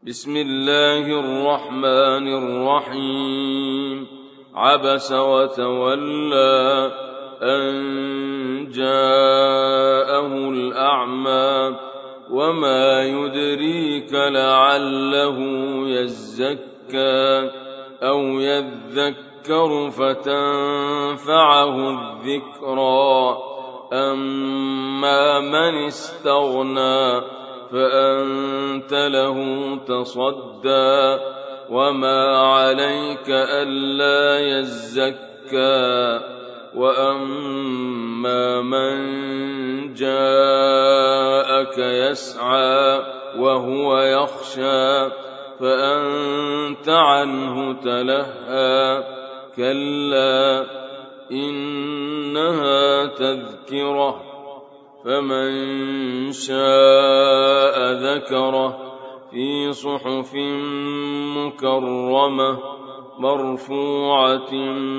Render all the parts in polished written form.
بسم الله الرحمن الرحيم عبس وتولى أن جاءه الأعمى وما يدريك لعله يزكى أو يذكر فتنفعه الذكرى أما من استغنى فأنت له تصدى وما عليك ألا يزكى وأما من جاءك يسعى وهو يخشى فأنت عنه تلهى كلا إنها تذكرة فمن شاء ذكره في صحف مكرمة مرفوعة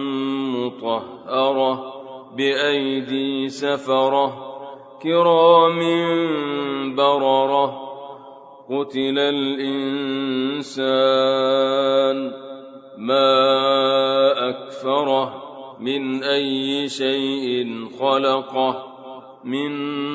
مطهرة بأيدي سفرة كرام بررة قتل الإنسان ما أكفره من أي شيء خلقه من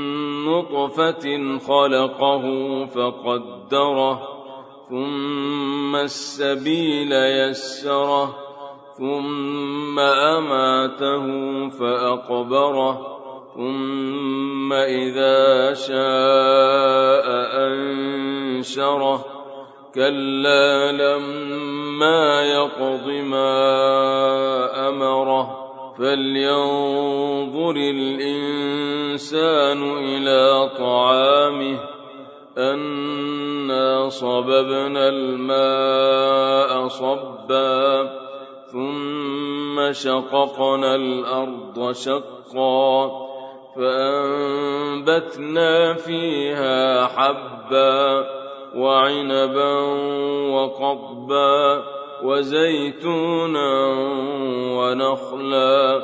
نطفة خلقه فقدره ثم السبيل يسره ثم أماته فأقبره ثم إذا شاء أنشره كلا لما يقض ما أمره فلينظر الإنسان إلى طعامه أنا صببنا الماء صبا ثم شققنا الأرض شقا فأنبتنا فيها حبا وعنبا وقضبا وزيتونا ونخلا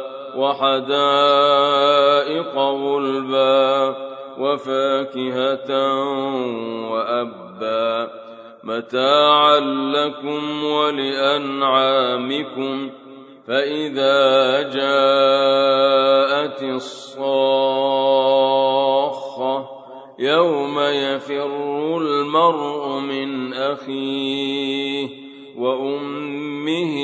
وحدائق غلبا وفاكهة وأبا متاعا لكم ولأنعامكم فإذا جاءت الصاخة يوم يفر المرء من أخيه وأمه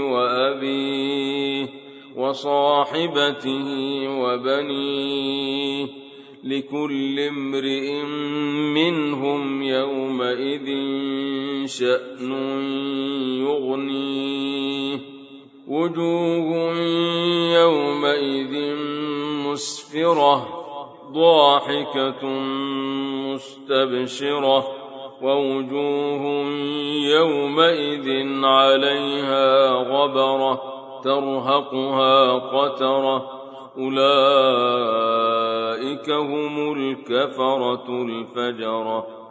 وأبيه وصاحبته وبنيه لكل امرئ منهم يومئذ شأن يغنيه وجوه يومئذ مسفرة ضاحكة مستبشرة ووجوه يومئذ عليها غبرة ترهقها قترة أولئك هم الكفرة الفجرة.